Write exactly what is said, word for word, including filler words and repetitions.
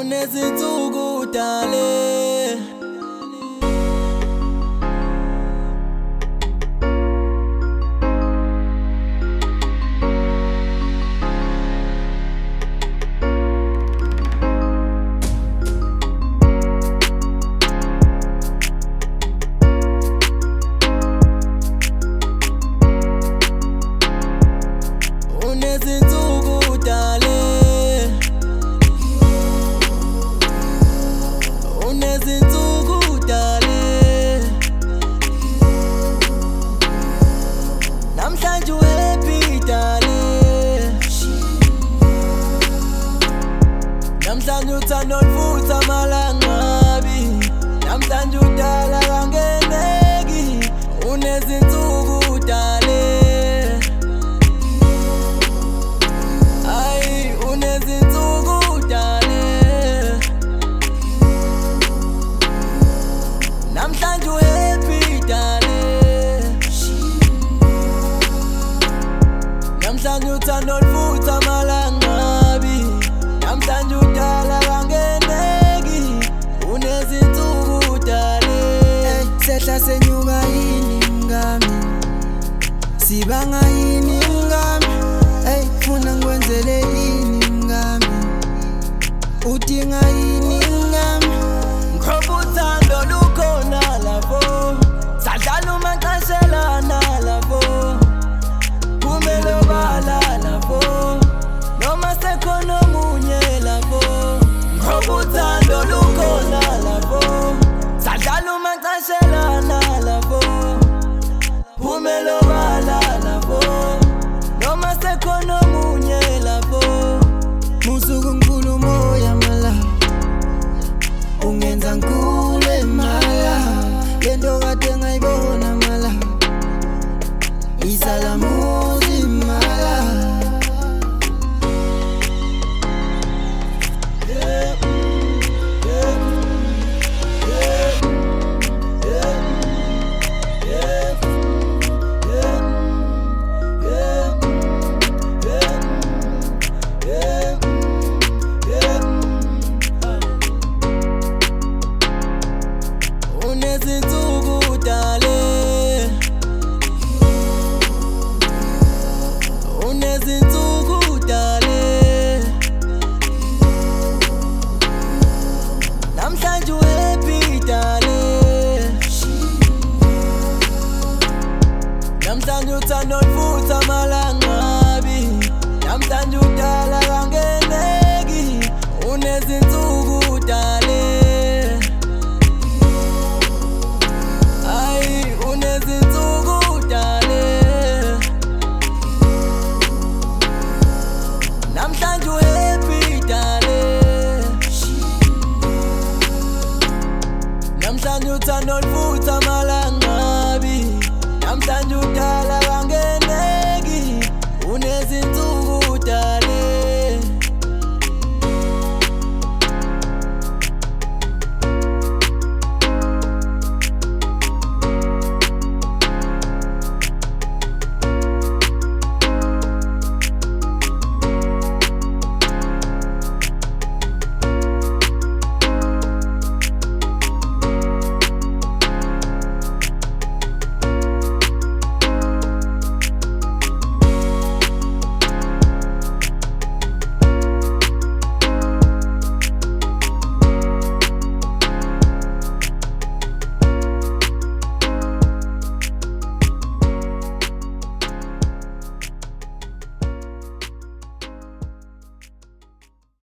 Unezinsuku dale Unezinsuku dale Unezinsuku dale Namhlanje uhappy dale Namhlanje uthanda olufutha amalangabi Namhlanje udala kangeneki Unezinsuku dale Ay unezinsuku dale Namhlanje uhappy dale Namhlanje uthanda olufutha amalangabi Namhlanje udala kangeneki Unezinsuku dale Sehla senyuka yini ngami Sibanga yini ngami Ey funa ngikwenzele yini ngami Udinga yini ngami Ngoba uthando lukhona lapho Sadlala umaxeshelana lapho Kumele obala lapho Noma sekhona omunye lapho Ngoba uthando lukhona lapho Sadlala umaxeshelana lapho Kumele obala lapho Noma sekhona omunye lapho Musuku ngikulu moya mala Ungenza ngikule mala Lento kade ngayibona mala Isalamuzi mala Unezinsuku dale Unezinsuku dale Namhlanje uhappy dale Namhlanje uthanda olufutha amalangabi Namhlanje udala kangeneki